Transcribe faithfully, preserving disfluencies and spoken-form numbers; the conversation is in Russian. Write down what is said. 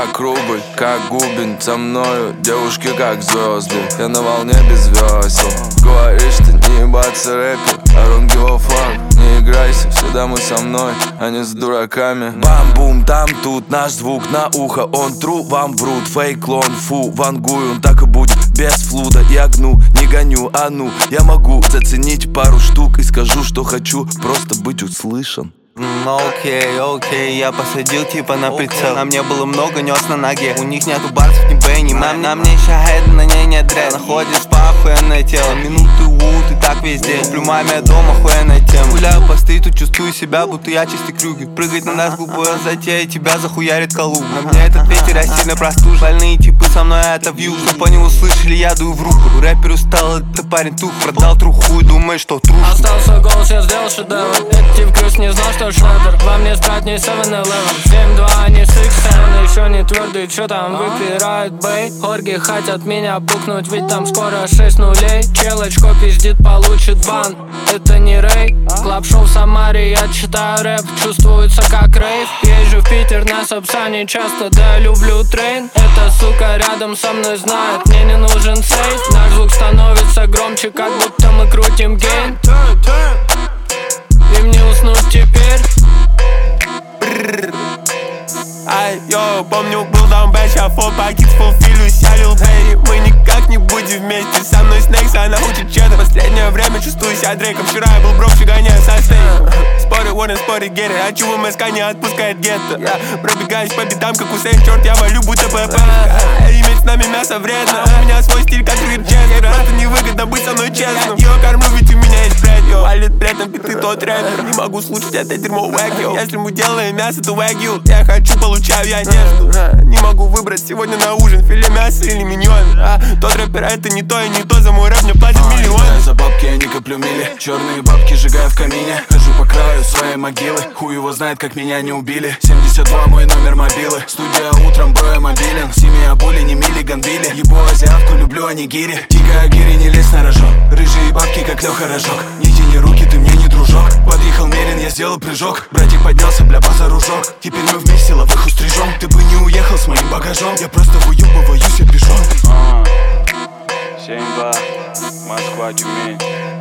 как рубль, как губин. Со мною девушки как звезды. Я на волне без весел. Говоришь, ты не ебаться рэпер, I don't give a fuck. Не играйся, всегда мы со мной, а не с дураками. Бам-бум, там тут наш звук на ухо. Он тру, вам врут, фейк, клон, фу. Вангую, он так и будет, без флуда. Я гну, не гоню, а ну. Я могу заценить пару штук и скажу, что хочу просто быть услышан. Окей, mm, окей, okay, я посадил типа на прицел. На мне было много, нес на ноге. У них нету барсов, ни бэй, ни мам. На мне шахед, на ней нет дред. Находишь по охуенное тело. Минуты ут и так везде. Куплю маме дома, охуенная тема. Гуляю по стриту, чувствую себя, будто я чистый крюгер. Прыгать на нас глупая затея, тебя захуярит Калуга. На мне этот ветер, я сильно простужен. Больные типы со мной это вью. Чтоб они услышали, я дую в руку. Рэпер устал, это парень тух. Продал труху и думает, что трушный. Остался голос, я сделал шедевр. Детектив Крюс не знал, что Шредер. Во мне спать не севен элевен. семь два, а не шесть семь. Еще не твердый, что там выпирают бэй. Хорги хотят меня букнуть, ведь там скоро шесть нулей. Челочко пиздит, получит бан. Это не рей. Клаб-шоу в Самаре, я читаю рэп. Чувствуется как рейв. Езжу в Питер на Сапсане часто, да люблю трейн. Эта сука рядом со мной знает, мне не нужен сейф. Наш звук становится громче, как будто мы крутим гейн. Им не уснуть теперь. Ай, йоу, помню, был даунбэч, а фо пакет фулфилюсь, я лил Бэйри. Мы никак не будем вместе, со мной Снейкс, она учит чеддер. Последнее время чувствую себя Дрейком, вчера я был брок, гоняю со стейком. Споры, ворон, споры, геры, а чего МСК не отпускает гетто? Я пробегаюсь по битам, как Усейн, черт, я валю, будто ПП. Иметь с нами мясо вредно, у меня свой стиль, как Ричардс. Просто невыгодно быть со мной честным. Его кормлю, ведь у меня есть бред, йо. Валит бредом, биты тот рэпер. Не могу слушать это дерьмо вэк, йо. Если мы делаем мясо, то вэгю. Я хочу, получаю, я не жду. Не могу выбрать сегодня на ужин филе мяса или миньон. А тот рэпер, это не то и не то, за мой рэп мне платят миллион. За бабки я не коплю мили, черные бабки сжигаю в камине. Хожу по краю своей могилы, хуй его знает, как меня не убили. семьдесят два мой номер мобилы, студия утром, броя мобилен. Семья були, не мили, гандили. Ебу азиатку, люблю анигири. Тика гири, не лезь на рожок. Рыжие бабки, как Леха Рожок. Не тяни руки, ты мне не дружок. Подъехал Мерин, я сделал прыжок. Братик поднялся, бля, база ружок. Теперь мы вместе ловых устрижем. Ты бы не уехал с моим багажом. Я просто выебываюсь, я пижон. семь два, Москва, Тюмень.